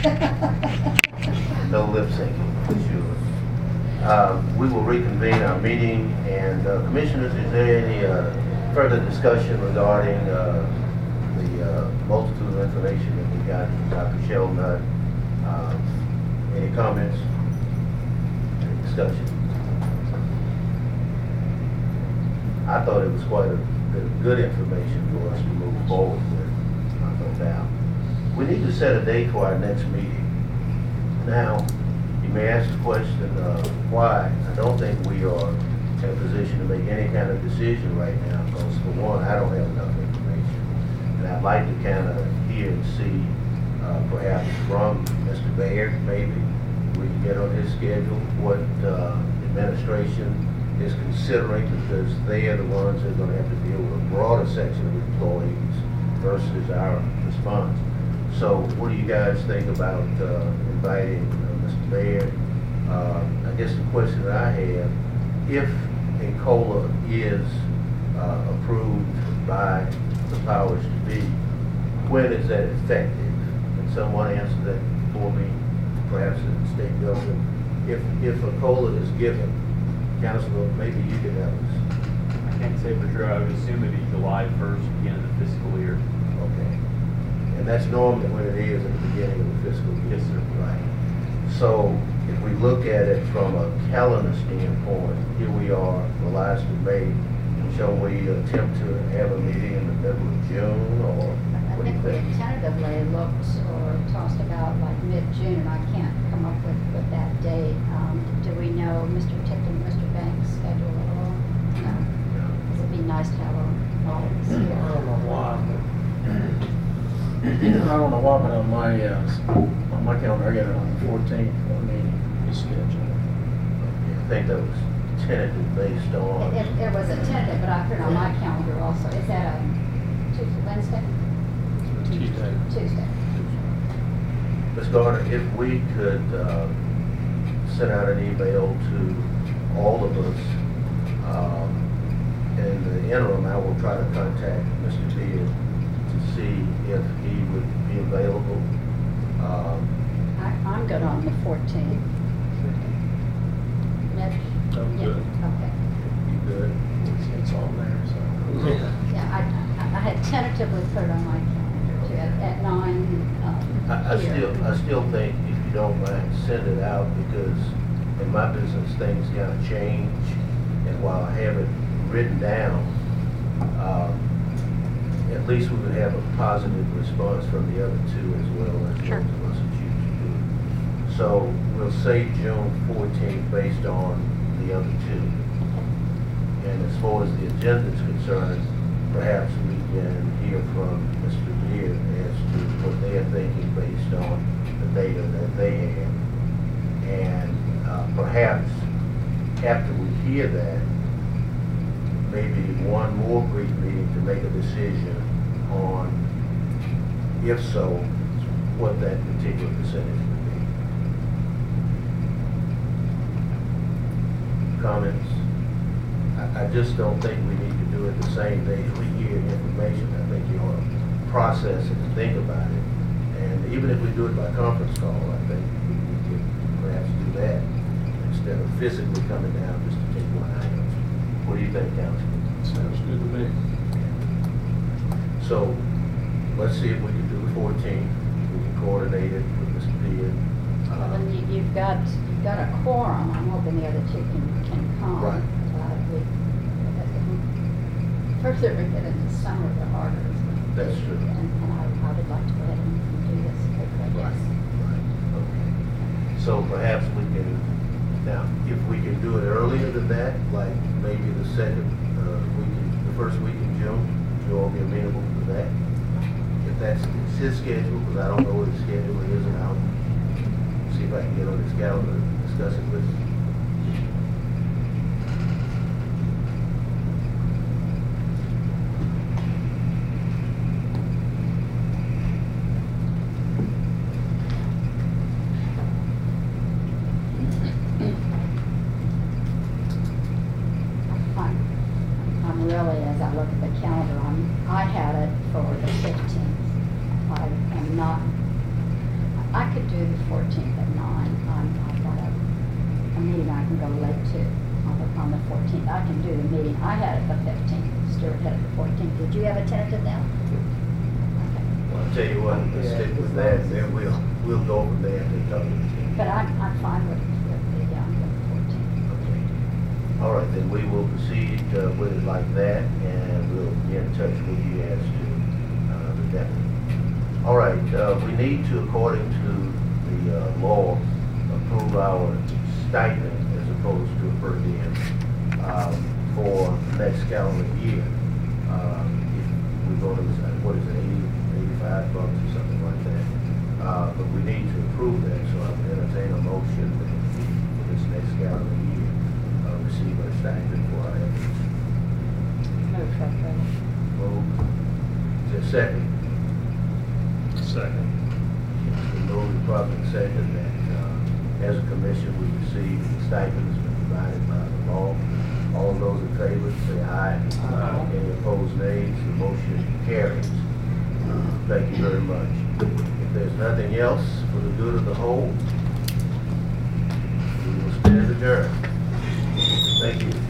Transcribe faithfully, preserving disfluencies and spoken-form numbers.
No lip syncing, for sure. Um, we will reconvene our meeting, and uh, commissioners, is there any uh, further discussion regarding uh, the uh, multitude of information that we got from Doctor Sheldon? Uh, any comments? Any discussion? I thought it was quite a bit of good information for us to move forward with, no doubt. We need to set a date for our next meeting. Now, you may ask the question, uh, why? I don't think we are in a position to make any kind of decision right now, because for one, I don't have enough information. And I'd like to kind of hear and see, uh, perhaps from Mister Baird, maybe, we can get on his schedule, what uh, administration is considering, because they are the ones that are going to have to deal with a broader section of employees versus our response. So what do you guys think about uh, inviting uh, Mister Baird? Uh, I guess the question that I have, if a COLA is uh, approved by the powers to be, when is that effective? Can someone answer that for me, perhaps in the state government? If, if a COLA is given, Councilor, maybe you could help us. I can't say for sure. I would assume it'd be July first, beginning of the fiscal year. Okay. And that's normally when it is at the beginning of the fiscal year. Yes, sir. Right. So if we look at it from a calendar standpoint, here we are, the last of May. Shall we attempt to have a meeting in the middle of June, or I what do you think we think? had tentatively looked or tossed about like mid-June, and I can't come up with, with that date. Um, do we know Mister Tipton, Mister Banks' schedule at all? No. Because it'd be nice to have all all of us I here. don't know why, but I don't know why, but on my uh, on my calendar, I got it on the fourteenth for a meeting is scheduled. I think that was tentative based on. It, it, it was a tentative, but I put it on my calendar also. Is that a Tuesday, Wednesday? Tuesday. Tuesday. Miz Gardner, if we could uh, send out an email to all of us, um, in the interim, I will try to contact Mister Beard to see if he would be available. Um, I, I'm good on the fourteenth. Mitch? I'm Yeah, good. okay. you good? It's, it's on there, so. Yeah, I, I, I had tentatively put it on my calendar too, at, at nine, um, I, I here. still, I still think if you don't mind, send it out, because in my business, things gotta change. And while I have it written down, um, at least we would have a positive response from the other two as well as Sure. those of us that choose to do it. So we'll say June fourteenth based on the other two. And as far as the agenda is concerned, perhaps we can hear from Mister Beard as to what they're thinking based on the data that they have. And uh, perhaps after we hear that, maybe one more brief meeting to make a decision on, if so, what that particular percentage would be. Comments? I, I just don't think we need to do it the same day we hear information. I think you ought to process it and think about it. And even if we do it by conference call, I think we, we could perhaps do that instead of physically coming down just to take one item. What do you think, Councilman? Sounds good to me. So, let's see if we can do the fourteenth. We can coordinate it with Mister Beard. Well, then you, you've got, you've got a quorum. I'm hoping the other two can, can come. Right. Uh, we, the further we get into summer, the harder it's going to be. That's true. And, and I, I would like to go ahead and do this quickly, yes. Right, okay. So perhaps we can, now, if we can do it earlier than that, like maybe the second uh, week, in- the first week in June, would you all be amenable to that? If that's, it's his schedule, because I don't know what his schedule is, and I'll see if I can get on his calendar and discuss it with him. I'm, I'm really, as I look at the calendar, I'm, I had it for the fifteenth. I am not I could do the fourteenth at nine. I'm, I've got a, a meeting I can go late to on the, on the fourteenth. I can do the meeting. I had it the fifteenth. Stuart had it the fourteenth. Did you have a tentative now? Okay. Well, I'll tell you what, let's stick with that, and then we'll, we'll go from there and talk. But I'm, I'm fine with, with the, um, with the fourteenth. Okay. All right, then we will proceed uh, with it like that, and we'll get in touch with you as to uh, the deputy. All right, uh, we need to, according to the uh, law, approve our stipend as opposed to a per diem um, for next calendar year. Um, if we go to, what is it, eighty, eighty-five bucks or something like that. Uh, but we need to approve that, so I would entertain a motion that we, for this next calendar year, uh, receive a stipend for our efforts. Move, Treasurer. Move. Is there a second? Second. It's been moved and properly second that, uh, as a commission, we receive the stipends provided by the law. All those in favor say aye. Aye. Any opposed, nays. The motion carries. Uh, Thank you very much. If there's nothing else for the good of the whole, we will stand adjourned. Thank you.